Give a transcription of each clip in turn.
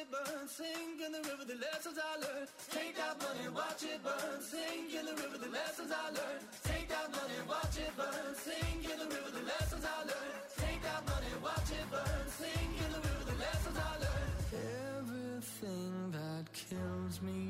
it burn. Sink in the river, the lessons I learned. Take that money, watch it burn. Sink in the river, the lessons I learned. Take that money, watch it burn. Sink in the river, the lessons I learned. Take that money, watch it burn. Sink in the river, the lessons I learned. Everything that kills me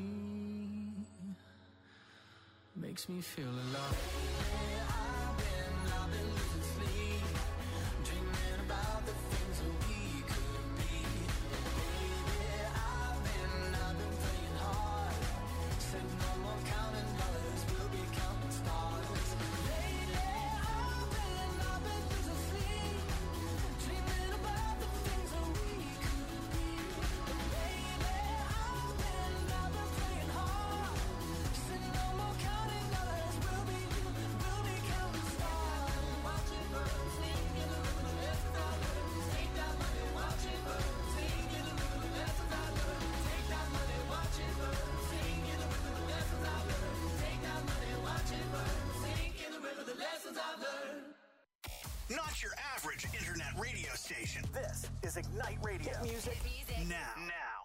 makes me feel alive. I've been losing sleep, dreaming about the things that we could be. Baby, I've been playing hard. Said no more counting dollars, we'll be counting stars. Lately, I've been losing sleep, dreaming about the things that we could be. Baby, I've been playing hard. Said no more counting dollars, we'll be counting stars. Watch it burn, sing in the river, the lessons I learned. Take that money, watch it burn, sing in the river, the lessons I learned. Take that money, watch it burn, sing in the river, the lessons I learned. Take that money, watch it burn, sing in the river, the lessons I learned. Not your average internet radio station. This is Ignite Radio. Hit music now.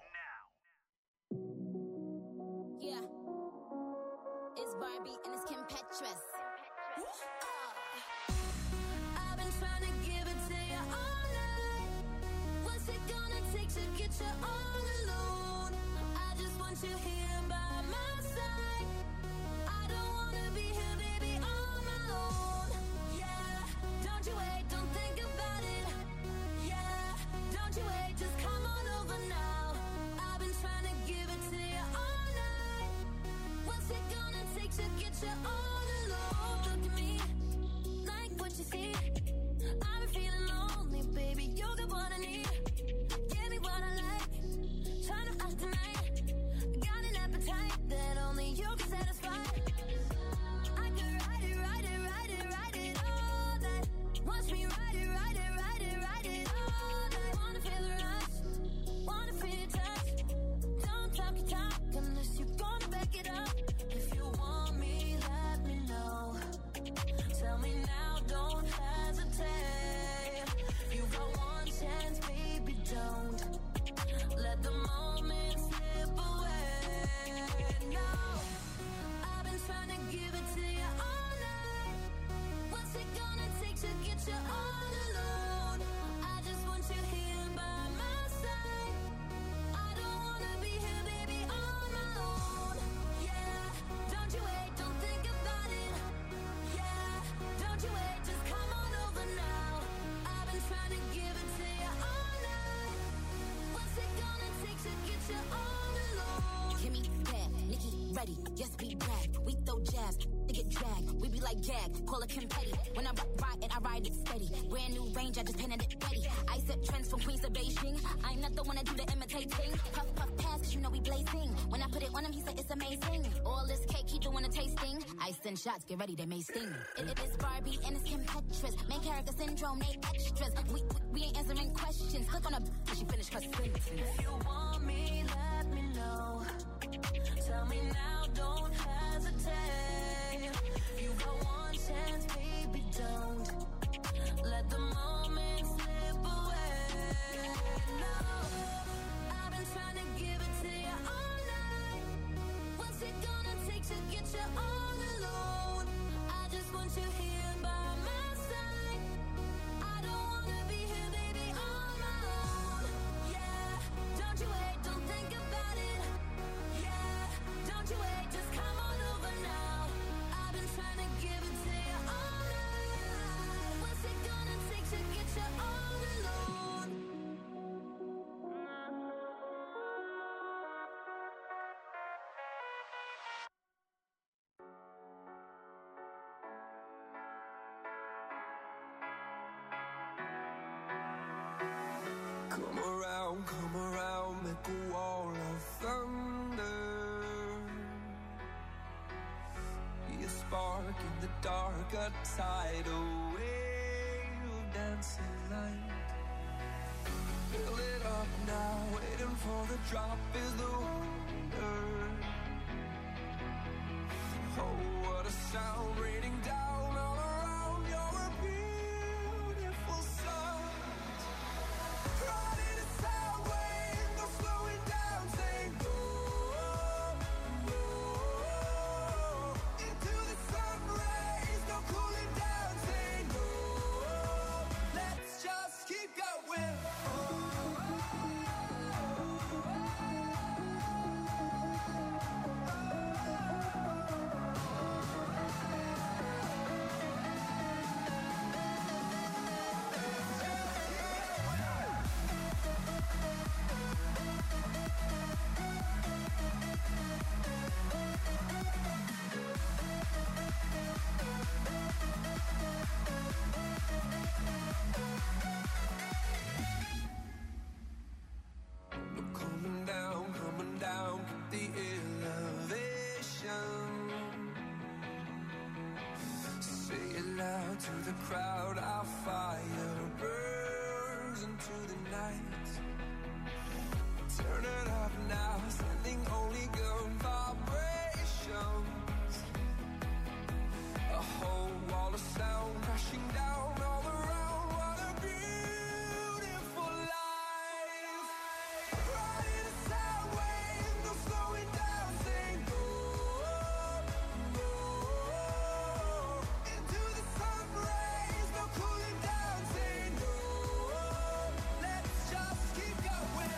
Yeah. It's Barbie and it's Kim Petras. I've been trying to give it to you all night. What's it gonna take to get you all alone? I just want you here by my side. I don't wanna be here, baby, on my own. Yeah, don't you wait, don't think about it. Yeah, don't you wait, just come on over now. I've been trying to give it to you all night. What's it gonna take to get you all alone? Look at me, like what you see. I've been feeling lonely, baby, you got what I need. Give me what I like, try to ask tonight. Got an appetite that only you can satisfy. I can ride it all night. Watch me ride it all night. Wanna feel the rush, wanna feel your touch. Don't talk your talk unless you're gonna back it up. If you want me, let me know. Tell me now, don't hesitate. You got one chance, baby, don't let the moment slip away. No, I've been trying to give it to you all night. What's it gonna take to get you all alone? I just want you here by my side. I don't wanna be here, baby, on my own. Yeah, don't you wait, don't think about it. Yeah, don't you wait, just come on over now. I've been trying to give it to you all night. What's it gonna take to get you all alone? Kimmy, bad, Nikki, ready, yes, we brag. We throw jabs, they get dragged. We be like gag, call it Kim Petty. When I ride it, I ride it steady. Brand new range, I just painted it ready. I set trends from Queens to Beijing. I'm not the one that do the imitating. Puff, puff, pass, cause you know we blazing. When I put it on him, he said it's amazing. All this cake, he doing a tasting. I send shots, get ready, they may sting. It is Barbie and it's Kim Petras. Main character syndrome, they extras. We ain't answering questions. Click on a she finished her sentence. If you want me, let me know. Tell me now, don't hesitate. You got one chance, baby, don't let the moment slip away. No, I've been trying to give it to you all night. What's it gonna take to get you all alone? I just want you here by my side. I don't wanna be here, baby, on my own. Yeah, don't you wait, don't think about it. Yeah, don't you wait, just come on over now. I've been trying to give it to you all night. What's it gonna take to get you all alone? Come around, make a wall of thunder. Be a spark in the dark, a tidal wave of dancing light. Fill it up now, waiting for the drop is the wonder. Oh, what a sound raining down all around. You're a beautiful sight. Riding a sound wave, no slowing To the crowd, our fire burns into the night. Turn it up now, sending only good vibrations. A whole wall of sound crashing down all around. What a beautiful life. Riding a sound wave, no slowing down, saying go, go. Into the sun rays, no cooling down, saying no. Let's just keep going.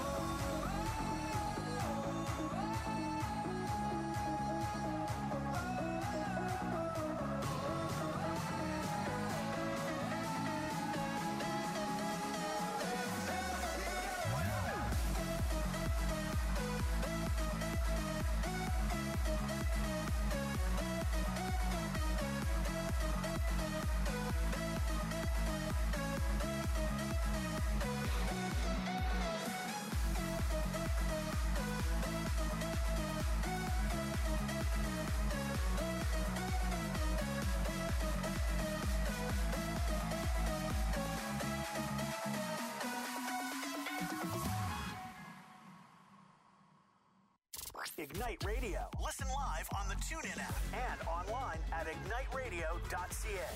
Ignite Radio. Listen live on the TuneIn app and online at igniteradio.ca.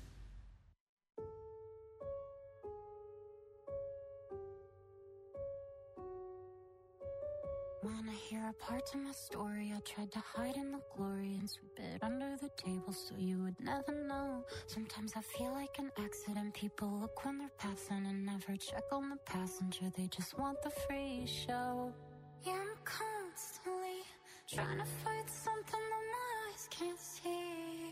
Wanna hear a part of my story? I tried to hide in the glory and sweep it under the table so you would never know. Sometimes I feel like an accident. People look when they're passing and never check on the passenger. They just want the free show. Yeah, I'm constantly trying to fight something that my eyes can't see.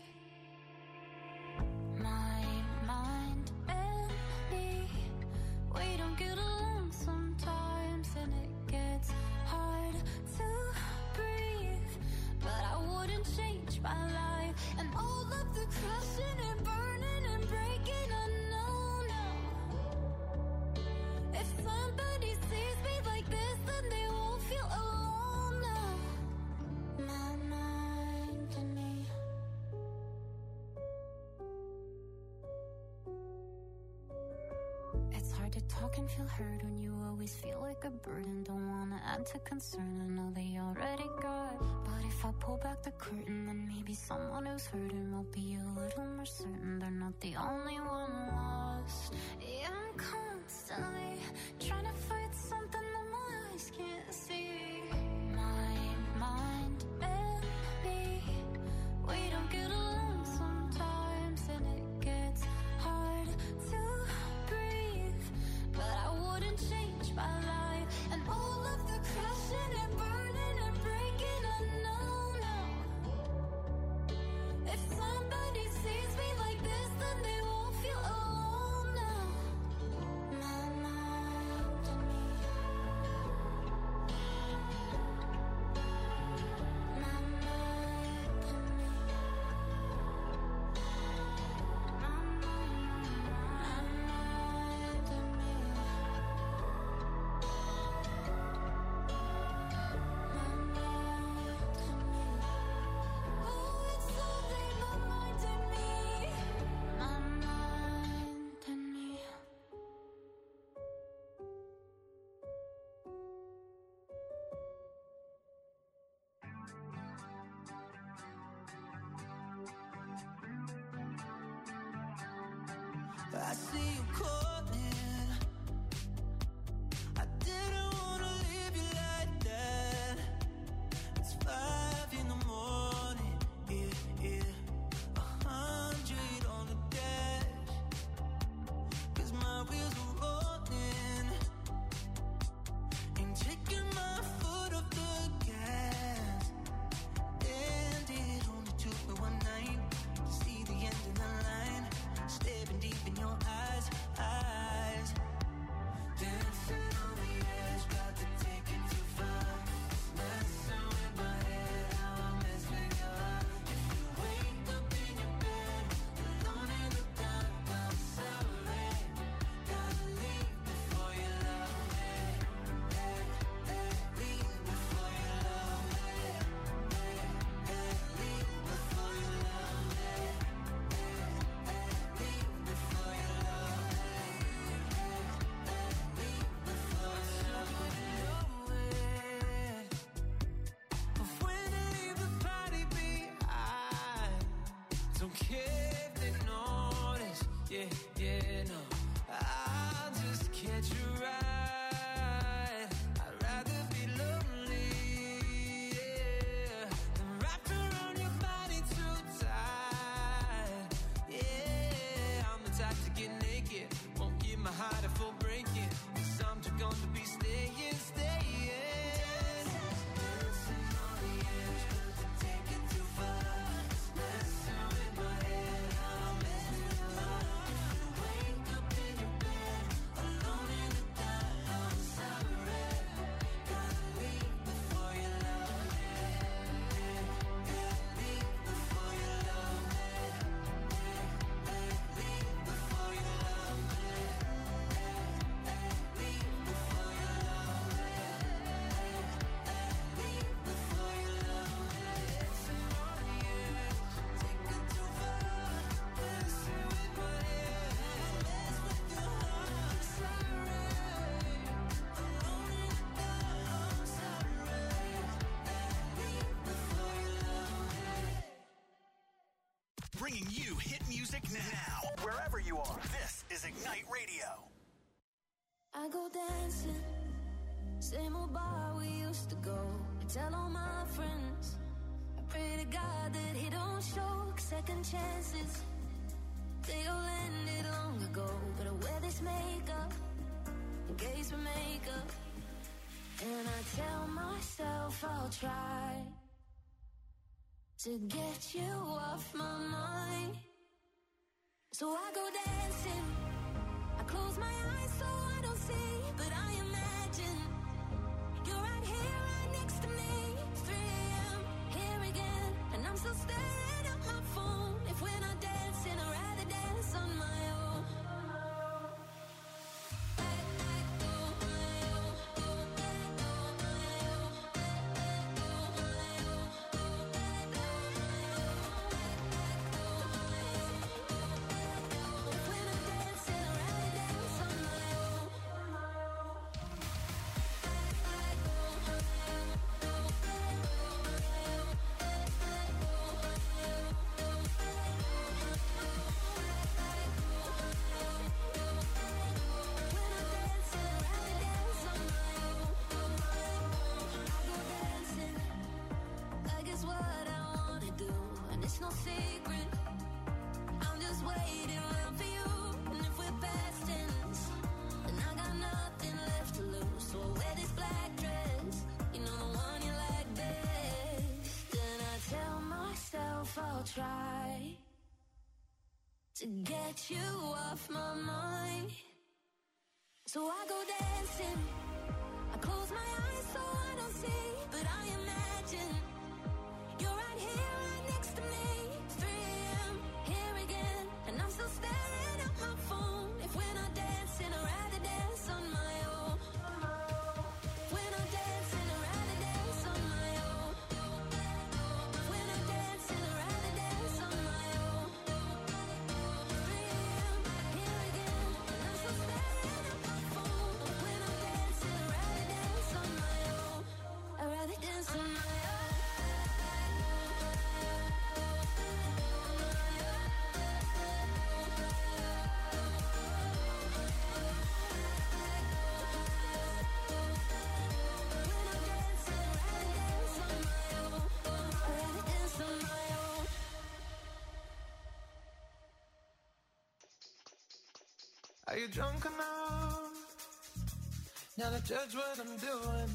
My mind and me, we don't get along sometimes, and it gets hard to breathe. But I wouldn't change my life, and all of the crashing and burning and breaking, I know now. If somebody sees me like this, then they won't feel alone now. My mind and me. It's hard to talk and feel heard when you always feel like a burden. Don't wanna add to concern, I know they already got. But if I pull back the curtain, then maybe someone who's hurting will be a little more certain they're not the only one lost. Yeah, I'm constantly trying to fight something that my eyes can't see. My mind and me, we don't get along sometimes, and it gets hard to breathe. But I wouldn't change my life, and all of the crashing and burning and breaking, I know now. If somebody sees me like this, then they won't feel alone now. My mind and me. My mind and me. My mind and me. Oh, it's only my mind and me. My mind and me. I see you calling. I didn't wanna leave you like that. It's 5 in the morning, yeah. 100 on the dash. 'Cause my wheels are rolling. yeah, no, I'll just catch a ride. I'd rather be lonely, yeah, than wrapped around your body too tight. Yeah, I'm the type to get naked, won't give my heart a full breaking, 'cause I'm just gonna be staying. Dancing on the edge, but take it too far. Messing with my head, I'm messing with your heart. You wake up in your bed, alone in the dark. I'm sorry, gotta leave before you love me. Gotta leave before you love me. Leave before you love me. Leave before you love me. Leave before you love me. Dancing on the edge, take it too far. Messing with my head, mess with your heart. Sorry, alone in the dark. I'm sorry. Leave before you love me. Bringing you hit music now. Wherever you are, this is Ignite Radio. I go dancing, same old bar we used to go. I tell all my friends, I pray to God that he don't show second chances. They all ended long ago, but I wear this makeup in case we make up. And I tell myself I'll try to get you off my mind. So I go dancing, I close my eyes so I don't see, but I imagine you're right here, right next to me. 3 a.m., here again, and I'm still staring at my phone. If we're not dancing, I'd rather dance on my own. It's no secret, I'm just waiting around for you. And if we're past tense, then I got nothing left to lose. So I wear this black dress, you know, the one you like best. Then I tell myself I'll try to get you off my mind. So I go dancing, I close my eyes so I don't see, but I imagine you're right here, right next to me. 3 a.m., here again, and I'm still staring at my phone. If we're not dancing, I'd rather dance on my own. If we're not dancing, I'd rather dance on my own. If we're not dancing, I'd rather dance on my own. 3 a.m., here again, and I'm still staring at my phone. If we're not dancing, I'd rather dance on my own. I'd rather dance on my own. Are you drunk enough now to judge what I'm doing?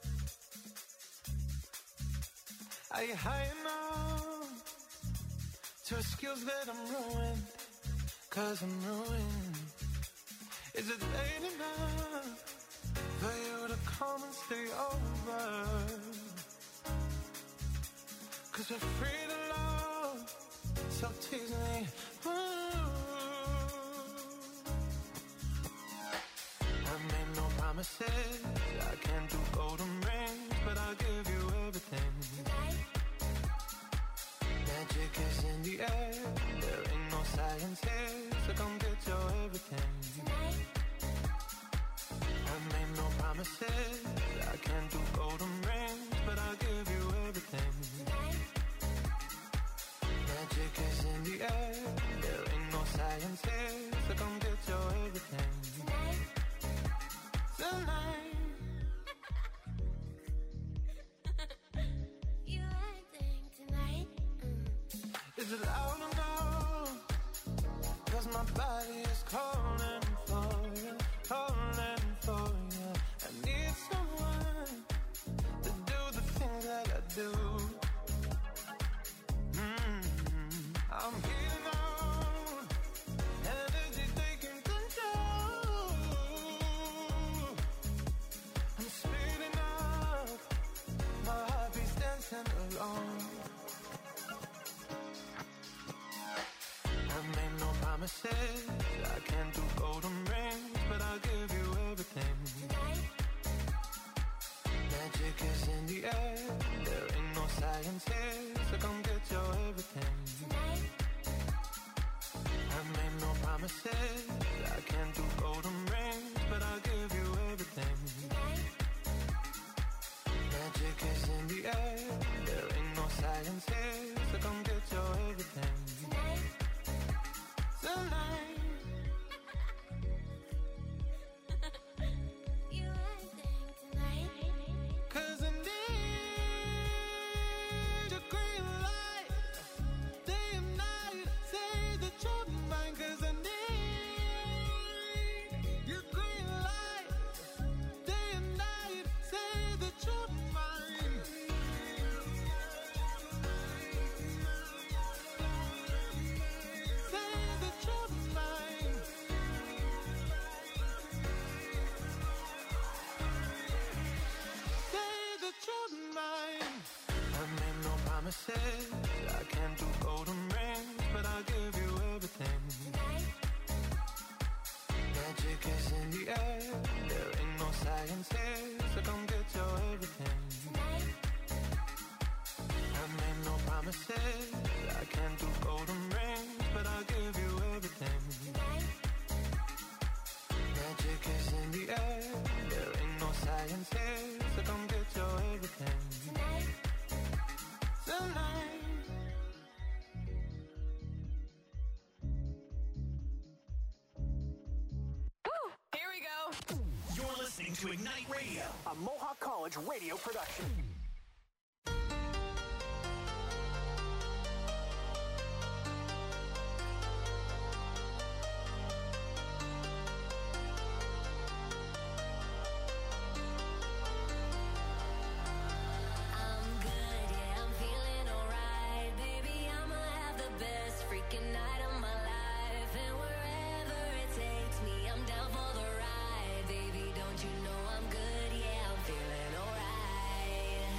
Are you high enough to excuse that I'm ruined? 'Cause I'm ruined. Is it late enough for you to come and stay over? 'Cause we're free to love, so tease me. I made no promises, I can't do golden rings, but I'll give you everything. Magic is in the air, there ain't no science here, so come get your everything. I made no promises, I can't do golden rings, but I'll give you everything. Magic is in the air, there ain't no science here, so your everything. Tonight. You acting tonight? Is it loud or no? 'Cause my body is calling for you, calling for you. I need someone to do the things that I do. I'm getting on, energy taking control. I'm speeding up, my heartbeat's dancing along. I made no promises, I can't do golden rings, but I'll give you everything. Magic is in the air, there ain't no science here, so come get your everything. I made no promises, I can't do golden rings, but I'll give you everything. Magic is in the air, there ain't no science here, so come get your everything. Tonight. You acting tonight? 'Cause I need your green light, day and night, say that you're mine. 'Cause I need your green light, day and night, say that you're mine. Say that you're mine. Say that you're mine. I made no promises, I can't do golden rings, but I'll give you everything. Magic is in the air, there ain't no science here, so come get your everything. I made no promises, I can't do golden rings, but I'll give you everything. Magic is in the air, there ain't no science here, so come get your everything. Tonight. Here we go. You're listening to Ignite Radio, a Mohawk College radio production. I'm good, yeah, I'm feeling alright. Baby, I'ma have the best freaking night of my life. And wherever it takes me, I'm down for the ride. Baby, don't you know I'm good, yeah, I'm feeling alright.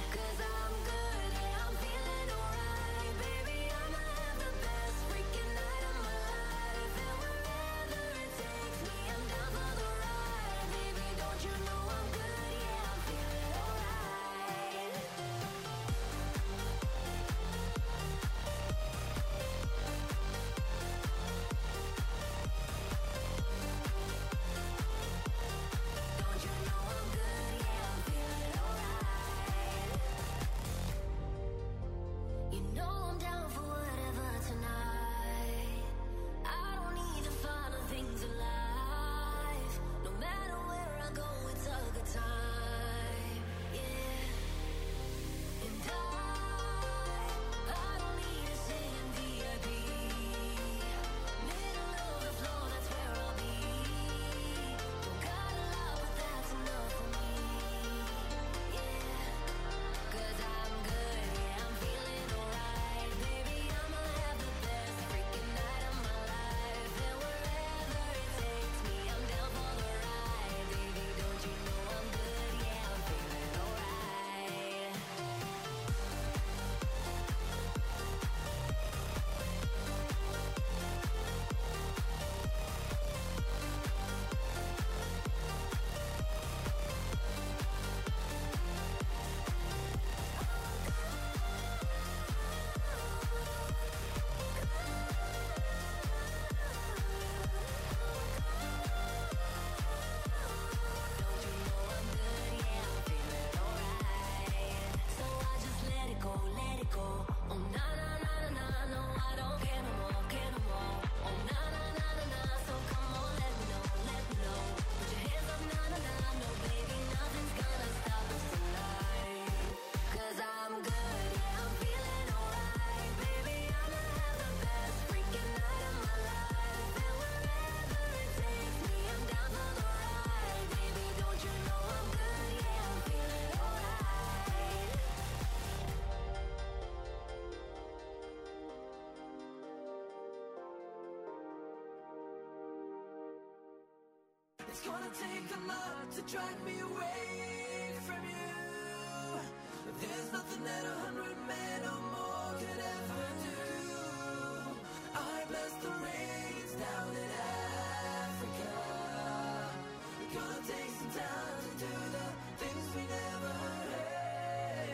It's gonna take a lot to drag me away from you. There's nothing that 100 men or more could ever do. I bless the rains down in Africa. We're gonna take some time to do the things we never had.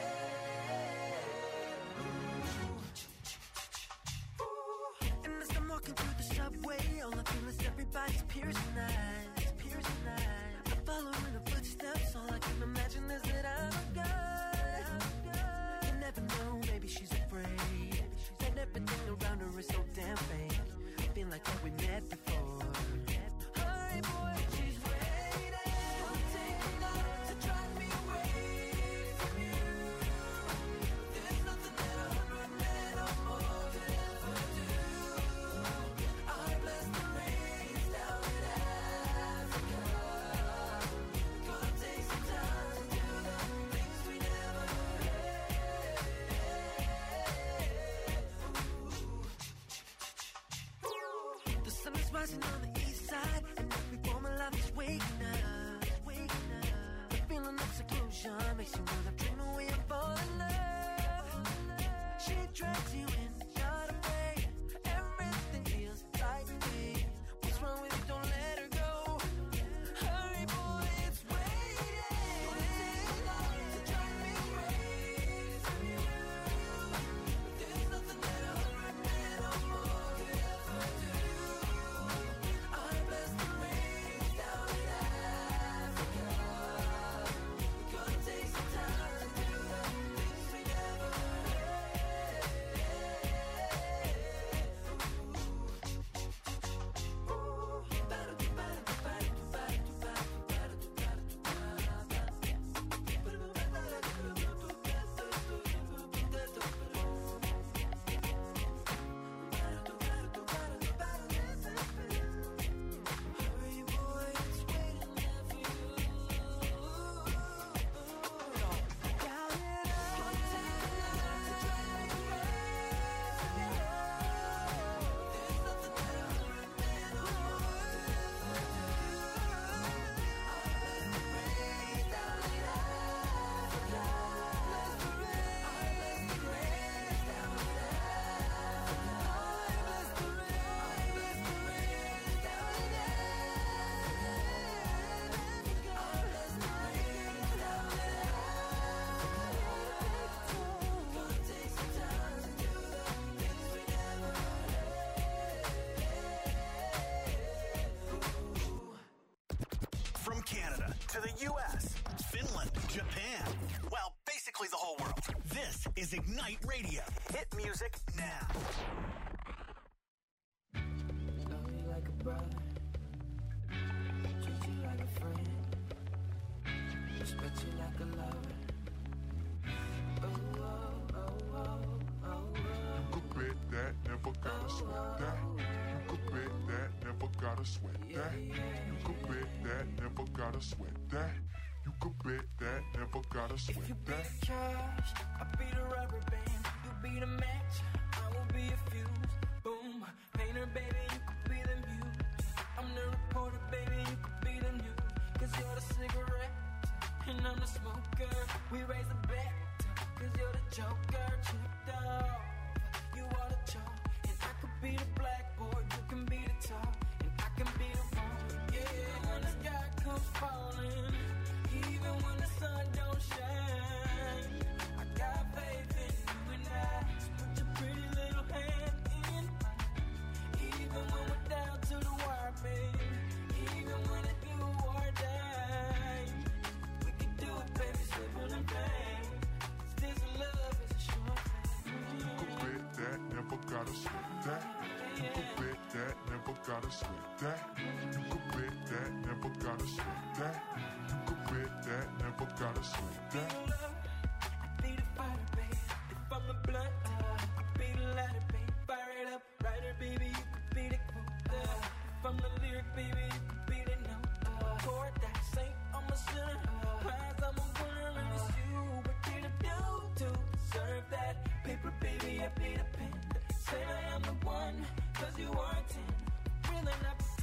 And as I'm walking through the subway, all I feel is everybody's piercing eyes, piercing eyes. I follow in the footsteps, all I can imagine is that I'm a guy. You never know, maybe she's afraid, and everything around her is so damn fake. I feel like that we met before. Hurry, boy, she's waiting. Gonna take a lot to drive me away from you. There's nothing that 100 men or more could ever do. I bless the rains down in Africa. Gonna take some time to do the things we never had. The sun is rising on the east side, and every form of life is waking up, waking up. The feeling of seclusion makes you wanna dream away and fall in love. She drags you in, not afraid. Everything feels like me. What's wrong with you? Don't let her go. Hurry, boy, it's waiting. Gonna take a lot to drive me away from you. There's nothing that 100 men or more could ever do. I bless the rains down in Africa. We're gonna take some time to do the things we never Hurry, boy, it's waiting there for you. Down and out. Gonna take a lot to drive me away from you. There's nothing that 100 men or more could ever do. I bless the rains down in Africa. Bless the rains. I bless the rains down in Africa. I bless the rains. I bless the rains down in Africa. I bless the rains down in Africa. Gonna take some time to do the things we never had. From Canada to the U.S., Finland, Japan, well, basically the whole world. This is Ignite Radio. Hit music now. Love you like a brother, treat you like a friend, respect you like a lover. Oh, oh, oh, oh, oh, You could bet that, never gotta sweat that. You could bet that, never gotta sweat that. You could bet that, never gotta sweat that. You could bet that, never gotta If sweat you be that. the cash, I'll be the rubber band. You be the match, I will be a fuse. Boom, painter, baby, you could be the muse. I'm the reporter, baby, you could be the news. Cause you're the cigarette, and I'm the smoker. We raise a bet, cause you're the joker. Tripped off, you are the chalk. And I could be the blackboard, you can be the top. And I can be the one, yeah. When the sky comes falling, even when the sun don't shine, I got faith in you and I. So put your pretty little hand in mine. Even when we're down to the wire, babe. Even when it's do or die, we can do it, baby, simple and plain. 'Cause this love is a short thing. You could bet that, never gotta sweat that. You could bet that, never gotta sweat that. You could bet that, never gotta sweat that. You could bet that, never gotta sweat that. I'd be the fighter, babe. If I'm the blunt, I'd be the lighter, babe. Fire it up, writer, baby, you could be the quote. If I'm the lyric, baby, you could be the note. Chord that saint, I'm a sinner. Prize, I'm a winner, and it's you. What did I do to deserve that? Paper, baby, I be the pen. Say I am the one, 'cause you are a 10. Really not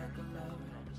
like a lover.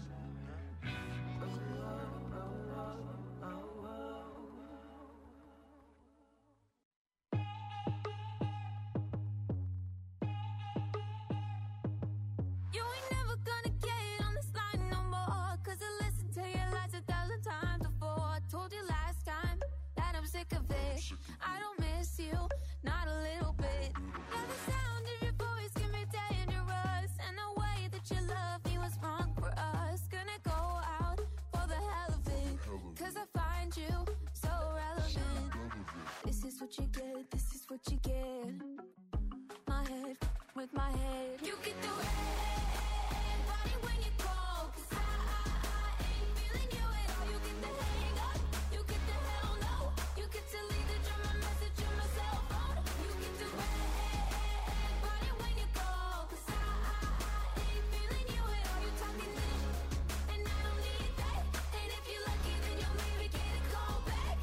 You ain't never gonna get on this line no more, 'cause I listened to your lies 1,000 times before. I told you last time that I'm sick of it. I don't miss you, not a little bit. Yeah, the sound of your voice can be dangerous, and the way that you love me was wrong for us. Gonna go out for the hell of it, 'cause I find you so relevant. This is what you get, this is what you get. My head with my head. You get the red body when you call, 'cause I ain't feeling you at all. You get the hang up, you get the hell no. You get to leave the drama message on my cell phone. You get the red body when you call, 'cause I ain't feeling you at all. You talking this, and I don't need that. And if you're lucky, then you'll maybe get a call back.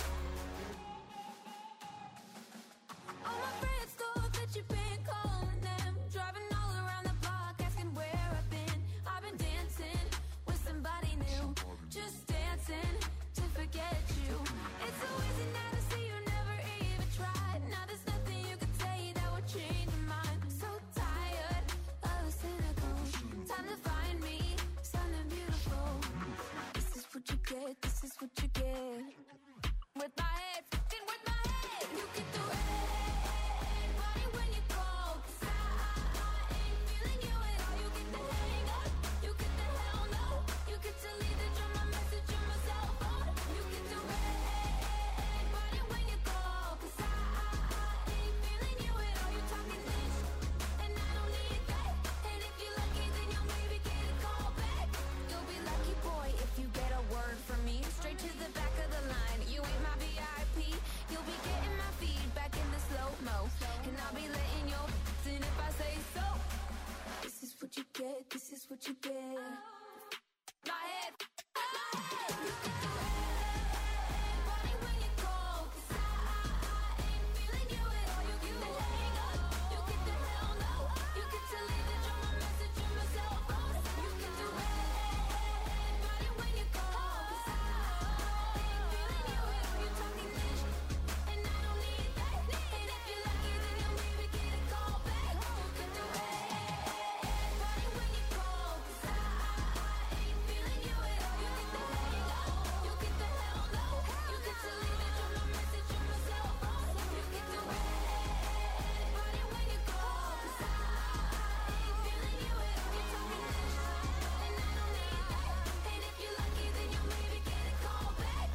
All my friends thought that you've been calling them, driving all around the block asking where I've been. I've been dancing with somebody new, just dancing to forget you. It's so easy now to see you never even tried. Now there's nothing you can say that would change your mind. So tired of the cynical. Time to find me something beautiful. This is what you get, this is what you get. With my head, fucking with my head. You get the red body when you call, 'cause I ain't feeling you at all. You get the hang up, you get the hell no. You get to leave the drama message on my cell phone. You get the red body when you call, 'cause I ain't feeling you at all. You talking this, and I don't need that. And if you're lucky, then you'll maybe get a call back. You'll be lucky, boy, if you get a word from me. Straight to the back of the line. You ain't my VIP. You'll be getting my feedback in the slow-mo, and I'll be letting your in if I say so. This is what you get, this is what you get. My head, my head. You get the red body when you call, 'cause I ain't feeling you at all. You get the hang up, you get the hell no. You get to leave the drama message on my cell phone. You get the red body when you call, 'cause I ain't feeling you at all. You talking this, and I don't need that. And if you're lucky, then you'll maybe get a call back. You get the red body when you call, 'cause I ain't feeling you at all. You get the hang up, you get the hell no. You get to leave the drama message on my cell phone. You get the red body when you call, 'cause I ain't feeling you at all. You talking this, and I don't need that. And if you're lucky, then you'll maybe get a call back.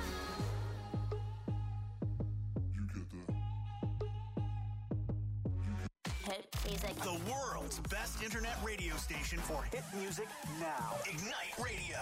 Hit music. The world's best internet radio station for hit music now. Ignite Radio.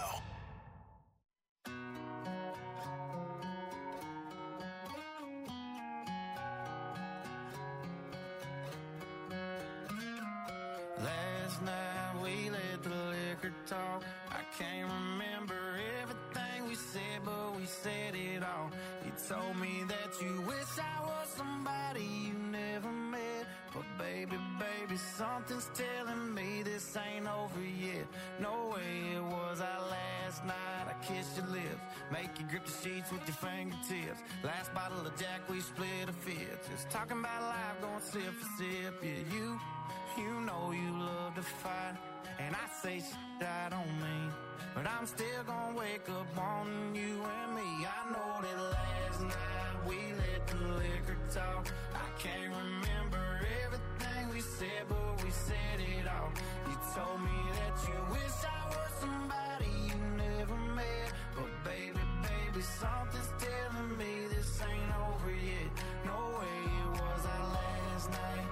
Last night we let the liquor talk. I can't remember everything we said, but we said it all. You told me that you wish I was somebody you never met. But baby, something's telling me this ain't over yet. No way it was our last night. I kissed your lips, make you grip the sheets with your fingertips. Last bottle of Jack, we split a fifth. Just talking about life, going sip for sip. Yeah, you know you love to fight, and I say shit I don't mean, but I'm still gonna wake up wanting you and me. I know that last night we let the liquor talk. I can't remember everything we said, but we said it all. You told me that you wish I was somebody you never met. But baby, something's telling me this ain't over yet. No way it was our last night.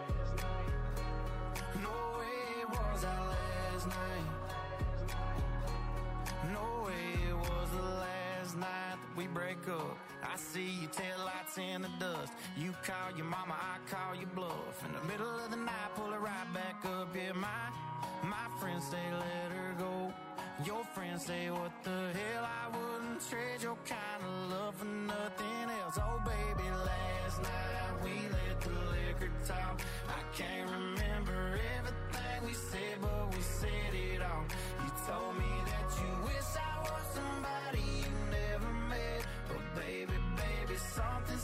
No way it was our last night. No way it was the last night that we break up. I see your taillights in the dust. You call your mama, I call your bluff. In the middle of the night, pull her right back up. Yeah, my friends say let her go. Your friends say what the hell, I wouldn't trade your kind of love for nothing else. Oh baby, last night we let the liquor talk. I can't remember everything we said, but we said it all.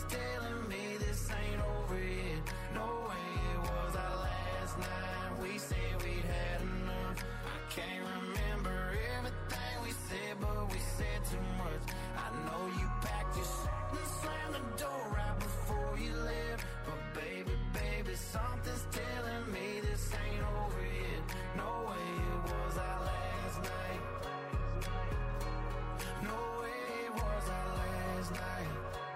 telling me this ain't over yet. No way, it was our last night. We said we'd had enough. I can't remember everything we said, but we said too much. I know you packed your shit and slammed the door right before you left. But baby, baby, something's telling me this ain't over yet. No way, it was our last night. No way, it was our last night.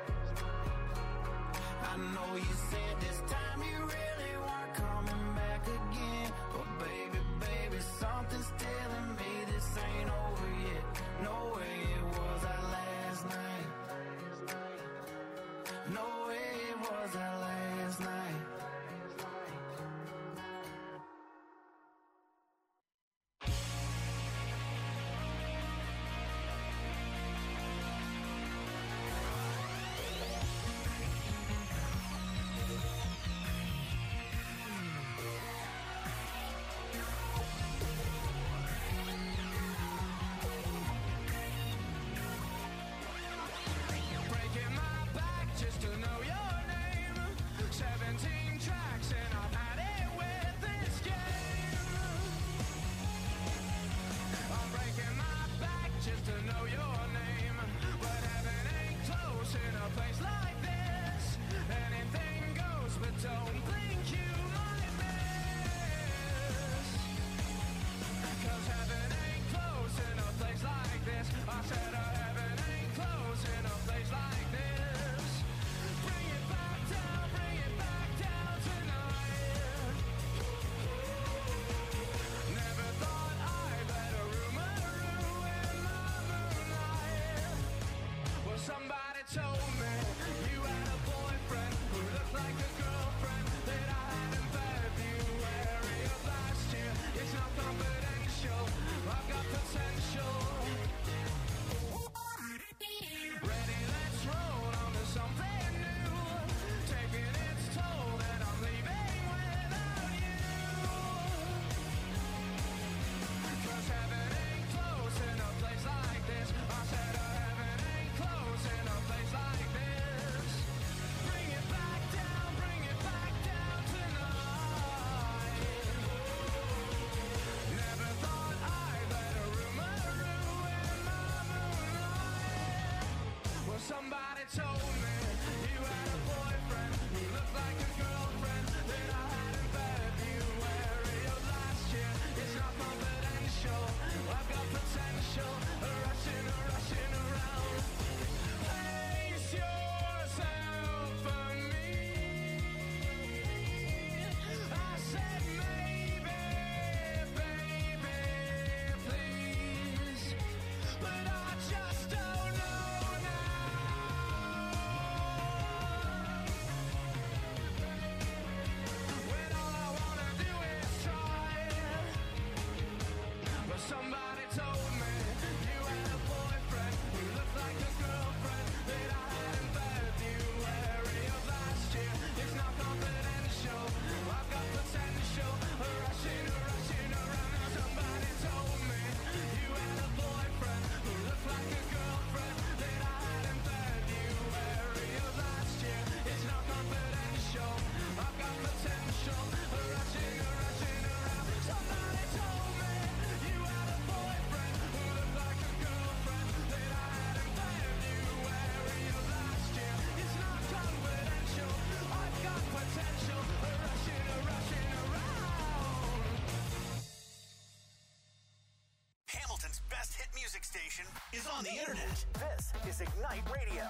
I know you said this time you really weren't coming back again. But baby, baby, something's telling me this ain't over yet. No way, it was our last night. No way, it was our last night. Breaking my back just to know your name. 17 tracks and I've had it with this game. I'm breaking my back just to know your name. But heaven ain't close in a place like this. Anything goes, but don't think you might miss. 'Cause heaven ain't close in a place like this. I said heaven ain't close in a place like this. Bring it back down tonight. Never thought I'd let a rumor ruin my moonlight. Well, somebody told me you had a boyfriend who looked like a girlfriend that I had in February of last year. It's not confidential, I've got potential. Ready, let's roll on to something new. Taking its toll and I'm leaving without you. 'Cause heaven ain't close in a place like this. I said heaven ain't close in a place like this. Bring it back down tonight. Never thought I'd let a rumor ruin my moonlight. Well, somebody told me you had a boyfriend who looked like a girlfriend that I had in February of last year. It's not confidential, I've got potential. Rushing around. Place yourself for me. I said maybe, baby, please. But I just don't know now. When all I wanna do is try. But somebody told me you had a boyfriend who looked like a girlfriend that I had in February of last year. It's not confidential, I've got potential. Rushing around. Now somebody told me you had a boyfriend who looked like a girlfriend that I had in February of last year. It's not confidential, I've got potential. Rushing around. Somebody told me you had a boyfriend who looked like a girlfriend that I had in February of last year. It's not confidential, I've got potential. Rushing around. Hamilton's best hit music station is on the internet. This is Ignite Radio.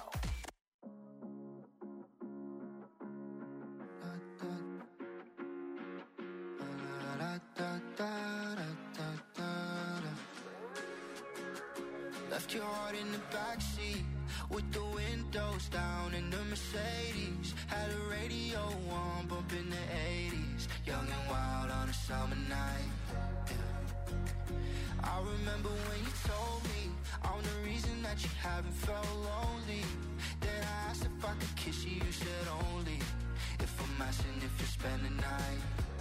Left your heart in the backseat with the windows down in the Mercedes. Had a radio on, bumping the 80s. Young and wild on a summer night. Yeah. I remember when you told me I'm the reason that you haven't felt lonely. Then I asked if I could kiss you, you said only if I'm asking if you spend the night.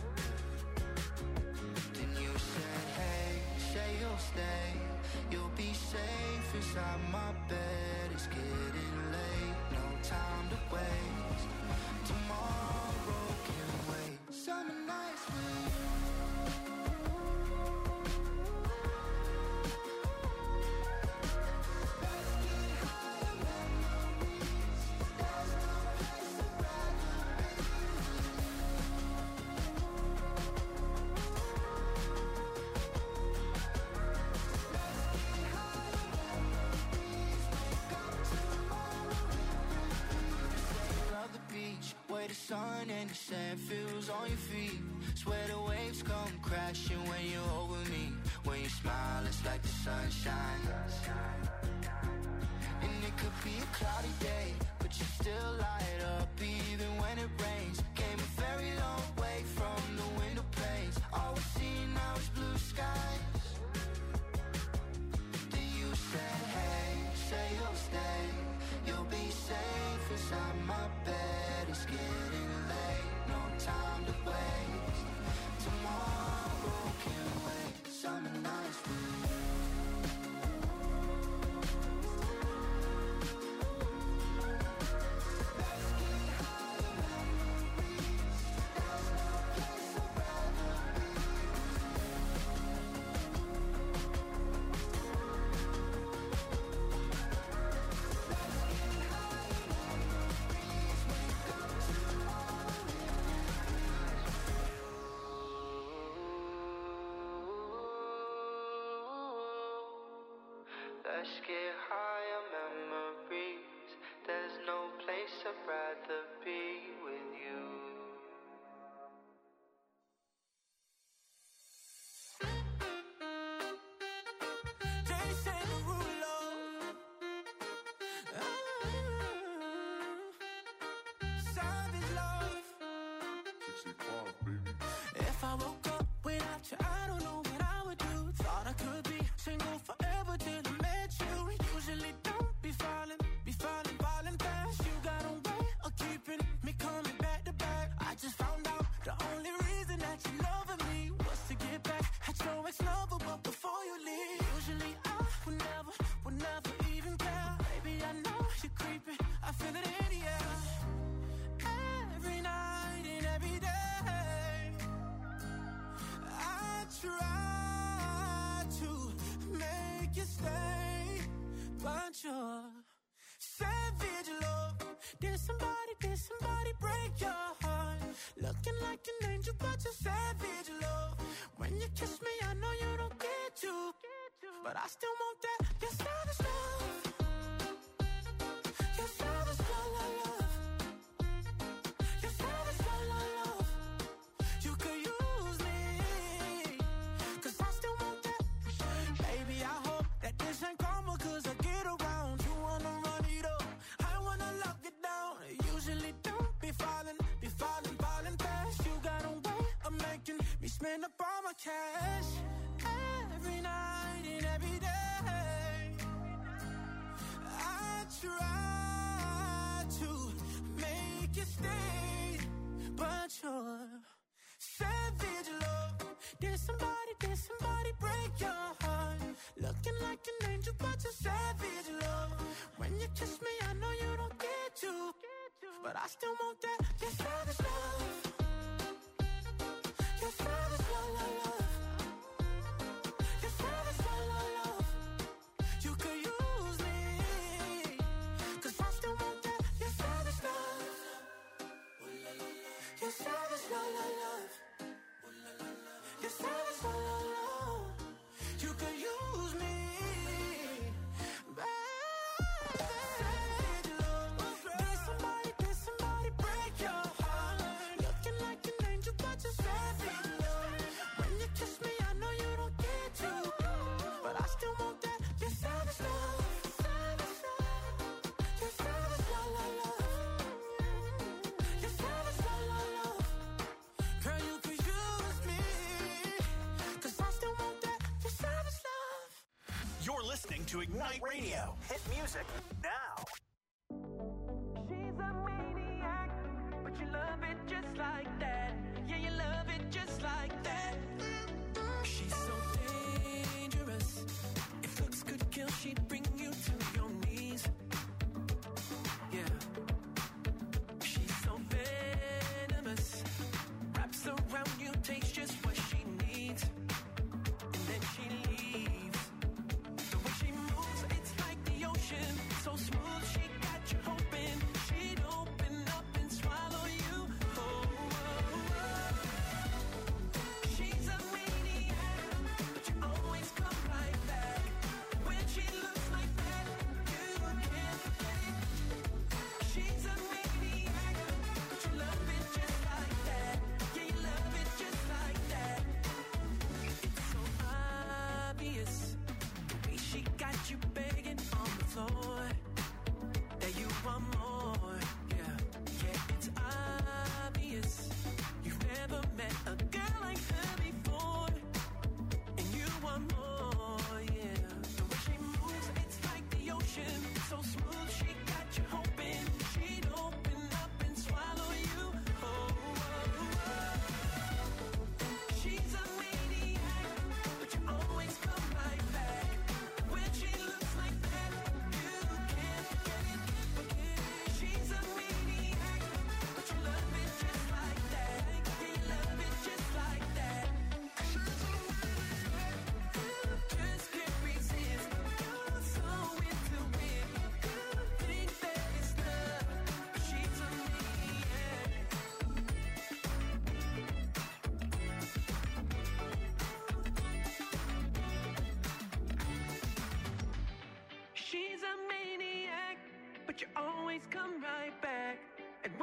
Then you said, hey, say you'll stay. You'll be safe inside my bed. It's getting late, no time to waste. Tomorrow can wait. Summer nights with you. Way the sun and the sand feels on your feet. Swear the waves come crashing when you're over me. When you smile, it's like the sunshine. And it could be a cloudy day, but you still light up even when it rains. Came a very long way from the window panes. All we see now is blue skies. Then you said, hey, say you'll stay. You'll be safe inside my bed. It's getting late, no time to waste. Tomorrow can wait. Summer nights with you. Let's get higher memories. There's no place I'd rather be. Let's get higher memories. There's no place I'd rather be with you. Jason Derulo. Savage love. If I woke up without you, I don't know what I would do. Thought I could be single forever till I met you. Usually don't be falling fast. You got a way of keeping me coming back to back. I just found out the only reason that you loving me was to get back at your ex-lover, but before you leave, usually I would never even care. Baby, I know you're creeping, I feel it in the air. Every night and every day, I try to make you stay, but you're savage love. Did somebody break your heart? Looking like an angel, but you're savage love. When you kiss me, I know you don't get to, but I still want that. You're savage love. You're savage love. You're savage love. You could use me, 'cause I still want that. Baby, I hope that this ain't karma, 'cause I get around. You wanna run it up, I wanna lock it down. Usually don't be falling fast. You got a way of making me spend up all my cash. Every night and every day, I try to make you stay, but you're savage love. Did somebody break your heart? Looking like an angel, but you're savage love. When you kiss me, I know you don't get to, but I still want that. You're savage love. You're savage love. You're savage love. You could use me, 'cause I still want that. You're savage love. You're savage love. You're savage love. You could use me, baby. Savage love. Did somebody break your heart? Looking like an angel, but you're savage love. When you kiss me, I know you don't get to, but I still want that. You're savage love. You're savage love. You're savage love. Girl, you could use me, 'cause I still want that. You're savage love. You're listening to Ignite Radio. Hit music now. She's a maniac, but you love it just like that. Yeah, you love it just like that. She's so dangerous. If looks could kill, she'd bring you to your knees. Yeah.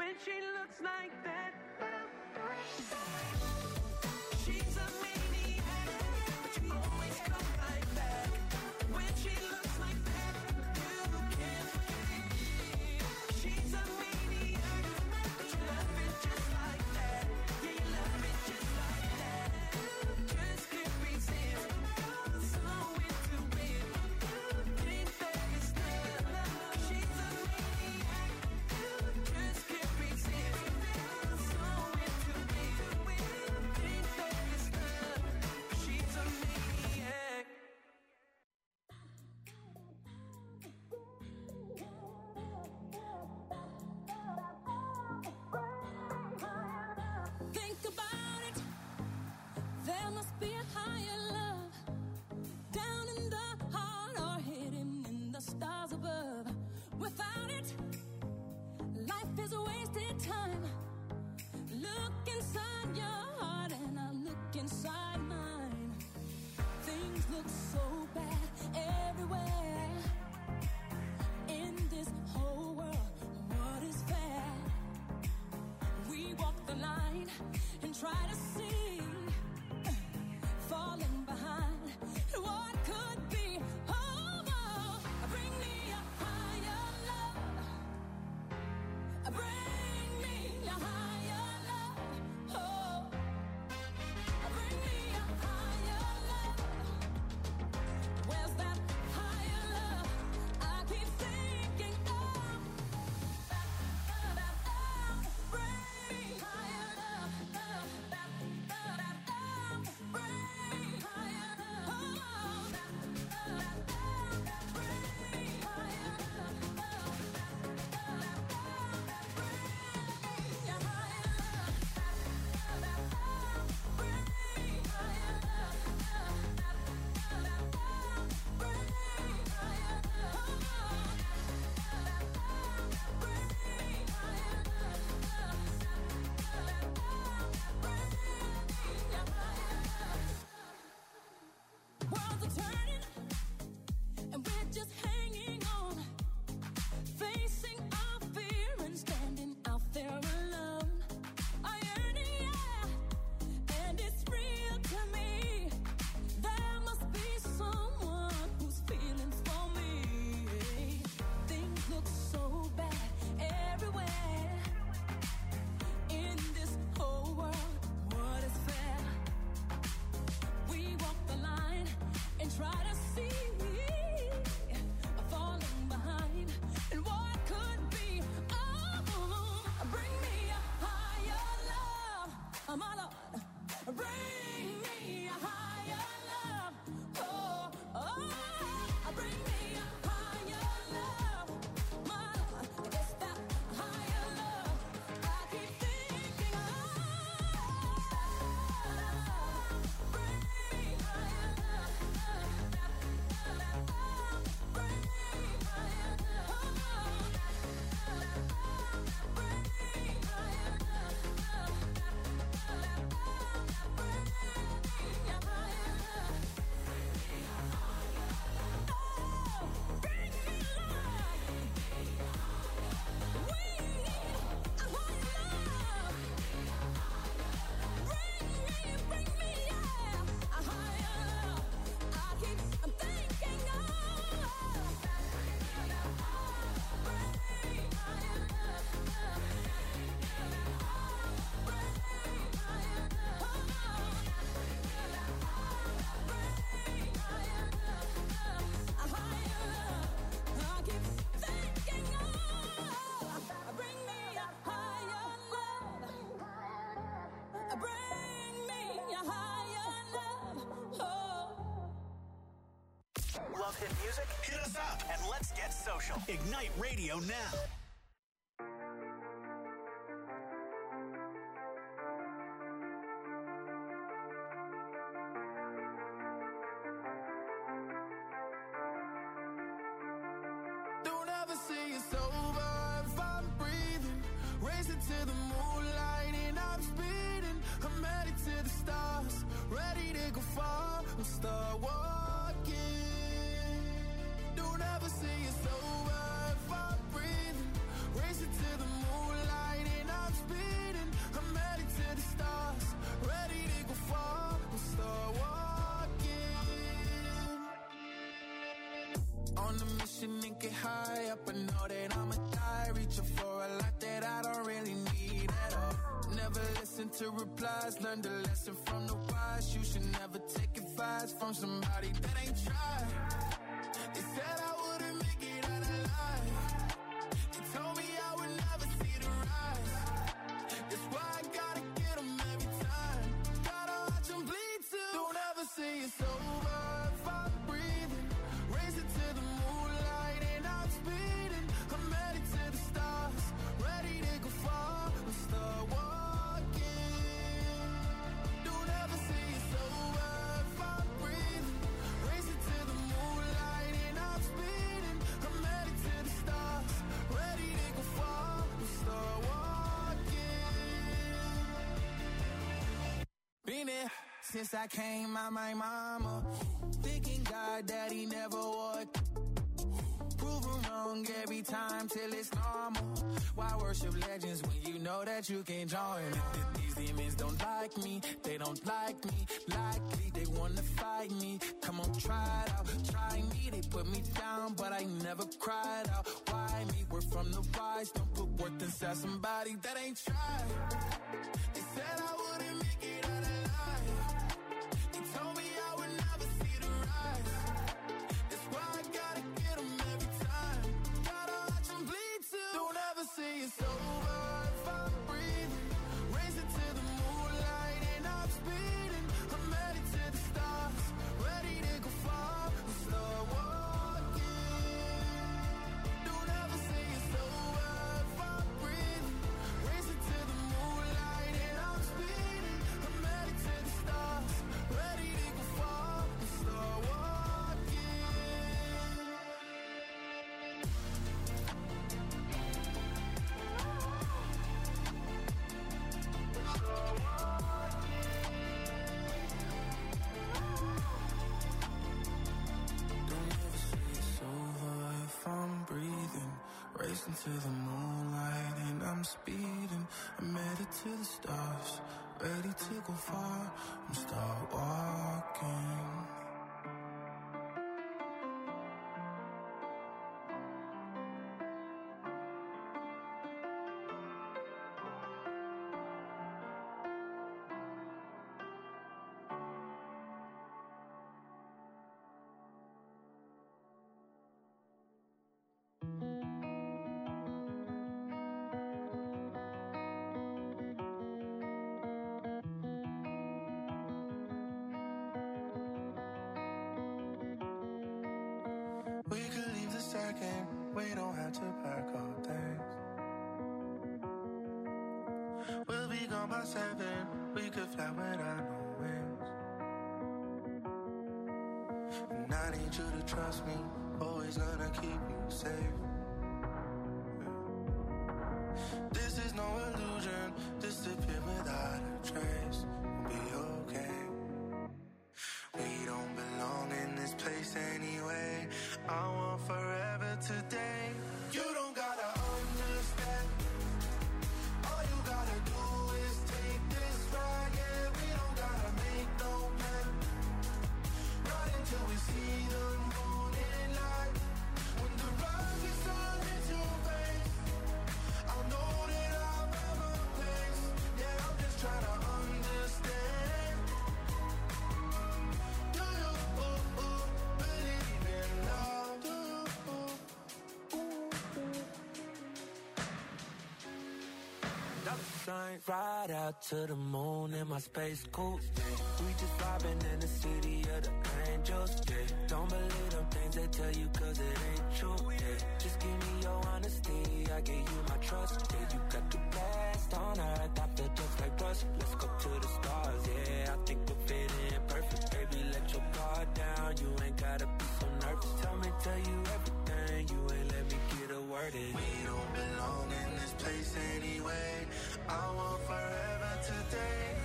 when she looks like that. She's a maniac, but you always come right back. When she looks like that, you can't believe. She's a maniac, but you love it just like that. Yeah, you love it just like that. Just can't resist. You're so into it. You think that it's love. She's a maniac. Just can't resist. You're so into it. You think that it's love. She's a maniac. Think about it. There must be a higher love down in the heart or hidden in the stars above. Without it, life is a wasted time. Look inside your heart and I'll look inside mine. Things look so bad everywhere. In this whole world, what is fair? We walk the line and try to see, falling behind what could be. Oh, oh, bring me a higher love. Bring me a higher love. Oh, bring me a higher love. Where's that higher love? I keep thinking of. Bring me higher love. Bring me higher love. Bring me higher love. Worlds are turning, and we're just hanging on, facing our fear and standing out there alone. I yearn, yeah, and it's real to me. There must be someone who's feeling for me. Things look so bad everywhere. In this whole world, what is fair? We walk the line and try to see, falling behind and what could be. Oh, bring me a higher love, my Lord. Bring me a higher love. Oh, oh, bring me a higher love, my Lord. It's that higher love I keep thinking of. Bring me higher love. Bring me higher love. Bring me higher love. Love hit music? Hit us up and let's get social. Ignite Radio now. Don't ever say it's over if I'm breathing. Racing to the moonlight and I'm speeding. I'm headed to the stars, ready to go far. We'll start walking. Don't ever say it's over if I'm breathing. Racing to the moonlight and On a mission and get high up, I know that I'ma die. Reaching for a lot that I don't really need at all. Never listen to replies, learn the lesson from the wise. You should never take advice from somebody that ain't tried. They said I wouldn't make it out alive. They told me I would never see the rise. That's why I gotta get them every time. Gotta watch them bleed too. Don't ever say it's over if I'm breathing. Raise it to the moonlight and I'm speeding. I'm headed to the stars, ready to go far and start walking. Don't ever say it's over if I'm breathing. Raise it to the moonlight and I'm speeding. I'm headed to the stars, ready to go far and start walking. Been there since I came out my mama. Thinking God that he never would. Proven wrong every time till it's normal. Why worship legends when you know that you can join? These demons don't like me, they don't like me. Likely they wanna fight me. Come on, try it out, try me. They put me down, but I never cried out. Why me? We're from the wise. Don't put worth inside somebody that ain't tried. They said I wouldn't make it out alive. They told me I would never see the rise. That's why I gotta get them every time. Gotta watch them bleed too. Don't ever say it's over if I'm breathing. Raise it to the moonlight and I'm speeding. I'm headed to the stars, ready to go far and start walking. Don't ever say it's over if I'm breathing. Raise it to the moonlight and I'm speeding. I'm headed to the stars, ready to go far and start walking. Don't ever say it's over if I'm breathing. Racing to the moonlight and I'm speeding. I'm headed to the stars, ready to go far and start walking. We could leave the second, we don't have to pack all things. We'll be gone by 7, we could fly without no wings. And I need you to trust me, always gonna keep you safe. This is no illusion, disappear without a trace. We'll be okay. We don't belong in this place anyway. I want forever today. You don't gotta understand. All you gotta do is take this ride. Yeah, we don't gotta make no plan. Right until we see the morning light. When the rising sun hits your face, I'll know that I'm at my place. Yeah, I'm just trying to understand. Do you believe in love? Do you? Dollar signs, ride out to the moon in my space coupe. We just vibing in the city of the angels. Yeah, don't believe them things they tell you 'cause it ain't true. Yeah, just give me your honesty, I give you my trust. Yeah, you got the best on earth, I feel just like rust. Let's go to the stars. Yeah, I think we'll fit in perfect. Baby, let your guard down. You ain't gotta be so nervous. Tell you everything. You ain't let me get a word in. We don't belong in this place anyway. I want forever today.